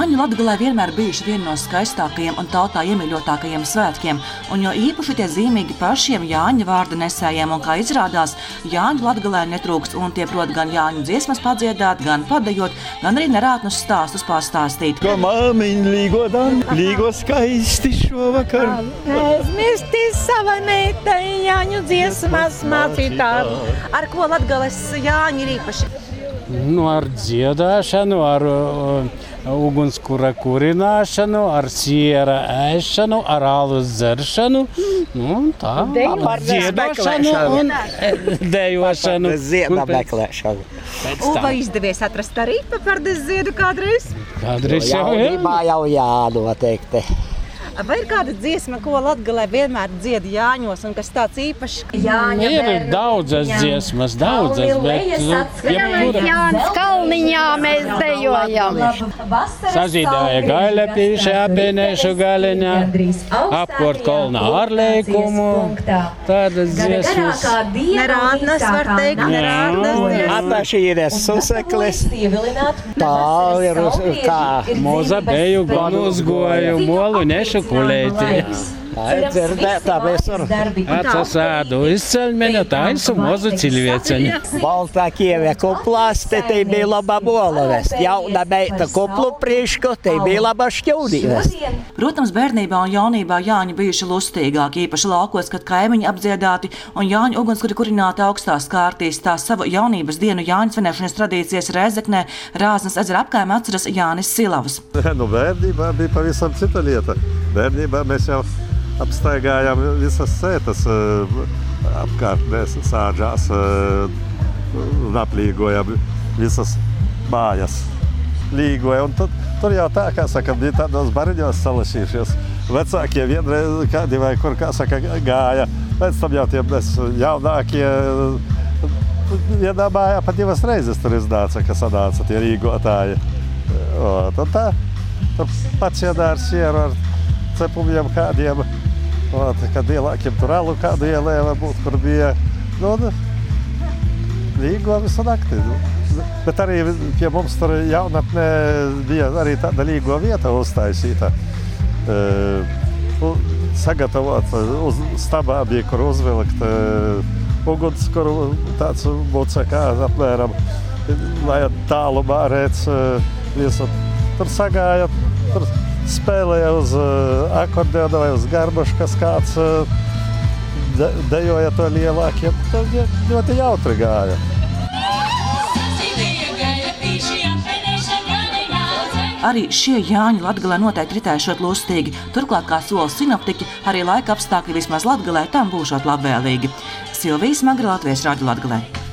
Jāņu Latgalē vienmēr bijuši viena no skaistākajiem un tautā iemīļotākajiem svētkiem, un jo īpaši tie zīmīgi pašiem Jāņa vārda nesējiem, un kā izrādās, Jāņu Latgalē netrūkst, un tie prot gan Jāņu dziesmas padziedāt, gan padejot, gan arī nerātnus stāstus pastāstīt. Ko māmiņa līgo skaisti šovakar. Aizmirsti sava meita Jāņu dziesmas mācītāju. Ar ko Latgales Jāņi ir īpaši? Ar dziedāšanu, ar ugunskura kurināšanu, ar siera ēšanu, ar alus dzeršanu, tā, ar dziedošanu un dejošanu. Zieda meklēšanu. Vai izdevies atrast arī papardes ziedu kādreiz? Kādreiz jau ir. Jaunībā jau jānoteikti. Vai ir kāda dziesma, ko Latgalē vienmēr dzied Jāņos un kas tāds īpašs? Ir daudzas dziesmas, bet Jānis Kalniņā mēs dejojam. sazīdāja gailepīši apvienēšu galiņā, apkort kolnā ārleikumu, tādas dziesmas. Nerātnes var teikt, nerātnes. Atašīres suseklis. Tā ir kā. Moza beju gan uzgoju, molu nešu kulēti. Tā ir dzirdētā visur. Atsasādu izceļmeņa, tā ir mozu cilvēceņa. Baltā kievē kuplāste, te bija laba bola vest. Jauna meita kuplu priekšku, te bija laba šķaudī vest. Protams, bērnībā un jaunībā Jāņi bijuši lustīgāki, īpaši laukos, kad kaimiņi apdziedāti un Jāņu ugunskuri kurināti augstās kārtīs. Tā savu jaunības dienu Jāņu svinēšanas tradīcijas Rēzeknē, Rāznas ezera apkaimē atceras Jānis Silavs. Bērnībā bija pavisam cita lieta. Bērnībā mēs jau apstaigājām visas sētas apkārtnēs, sāģās un aplīgojām visas mājas. Līgoja, un tur jau tā, kā saka, bija tādos bariņos salašīšies. Vecākie vienreiz kādi vai kur, kā saka, gāja. Pēc tam jau tie jaunākie vienā mājā pat divas reizes tur iznāca, ka sanāca tie rīgotāji. Un tā, tur pats iedā ar sieru, ar cepumiem kādiem, kad lielākiem tur alu kādu ielē varbūt, kur bija, līgo visu nakti. Bet arī pie mums tur jaunatnē bija arī tāda līgo vieta uztaisīta. Sagatavot uz stabā bija, kur uzvilkt uguns, kur tāds bucekā apmēram, lai tālumā rēc visu. Tur sagāja, tur spēlēja uz akordeona vai uz garbuškas kāds, dejoja to lielākiem. Tur ļoti jautri gāja. Arī šie Jāņi Latgalē noteikti ritēšot lustīgi. Turklāt, kā sola sinoptiķi, arī laika apstākļi vismaz Latgalē tam būšot labvēlīgi. Silvija Smagra, Latvijas Radio Latgalē.